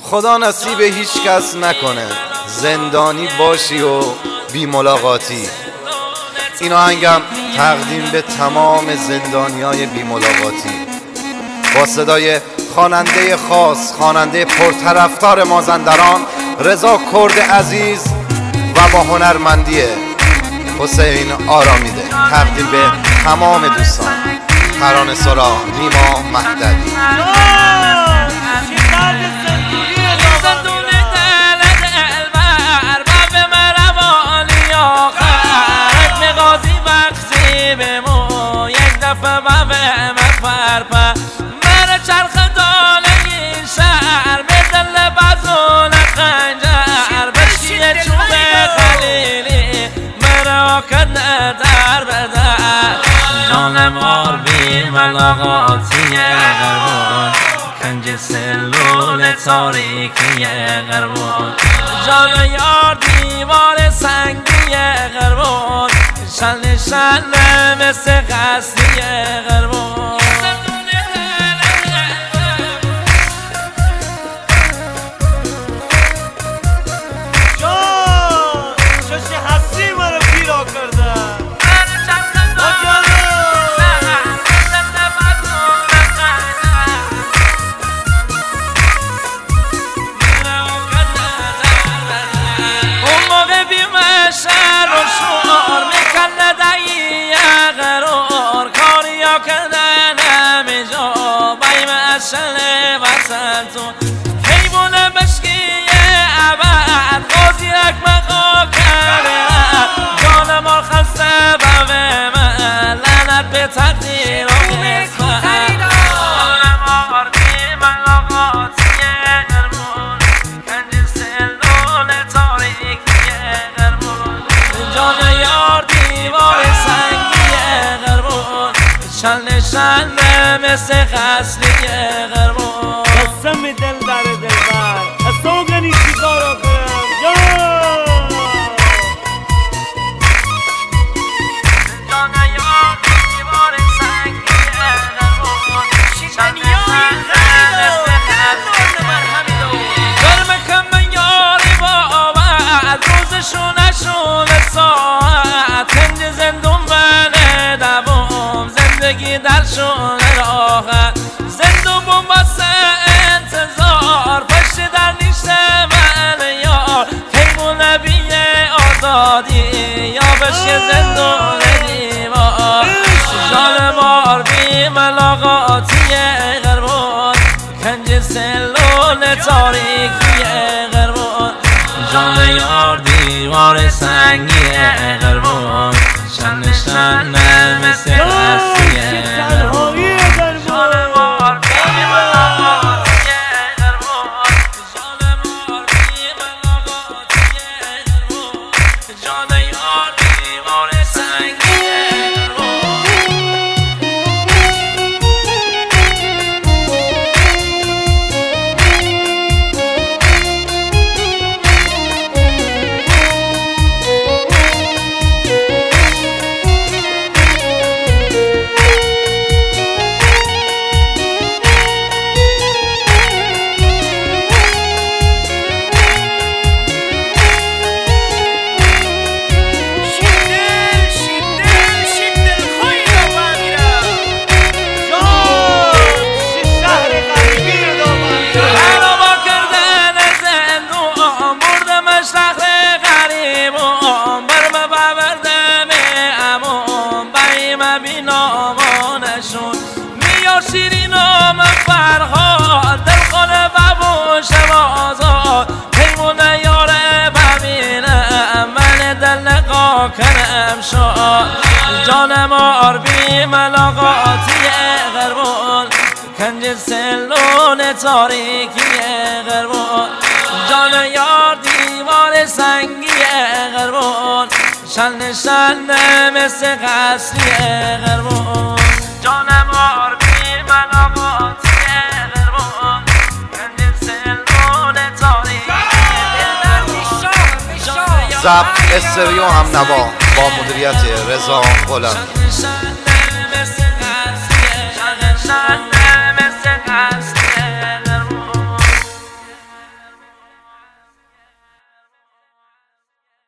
خدا نصیب هیچ کس نکنه زندانی باشی و بی ملاقاتی. این آهنگم تقدیم به تمام زندانیای بی ملاقاتی با صدای خواننده خاص، خواننده پرطرفدار مازندران رضا کرد عزیز و با هنرمندی حسین آرامیده. تقدیم به تمام دوستان. ترانه‌سرا نیما مهدوی. جانم آر بی ملاقاتی غربان، کنج سلول تاریکی غربان. جان یار دیوار سنگی غربان، شل شل مثل قصری غربان. شل وسطون حیوان بشکی عبد غازی اکمقا کرده. جانم آر خسته بوه من لعنت به تقدیر و نسبت. جانم آر بی ملاقاتی غربان، کنج سلول تاریکی غربان. جان یار دیوار سنگی غربان، شل شل مثل قصری غربان. قسم دل در دلبر از سوگنی چیکارا کنم جان یار دیوار سنگی غربان، شل مثل قصری. گرم کم یاری با روزشون ساعت کنج زندون بله دوام، زندگی درشون راحت. زندون باسه انتظار پشت در نیشت من یار، خیمون نبی آزادی یا بشه زندون دیوار. جان مار بی ملاقاتی غربان، کنج سلول تاریکی غربان. جان یار دیوار سنگی غربان، شن شن مثل قصری غربان. جان مار بی ملاقاتی غربان، جان مار بی ملاقاتی غربان. جان یار دیوار سنگی غربان. شیرین و من فرهاد دل خونه بابو شوازاد، پیمون یاره ببینم من دل نقا کنم شاد. جانم آر بی ملاقاتی غربان، کنج سلول تاریکی غربان. جان یار دیوار سنگی غربان، شل شل مثل قصری غربان. جانم آر بی ملاقاتی غربان، کنج سلول تاریکی غربان. ضبط استریو هم نوا با مدیریت رضا غلامی.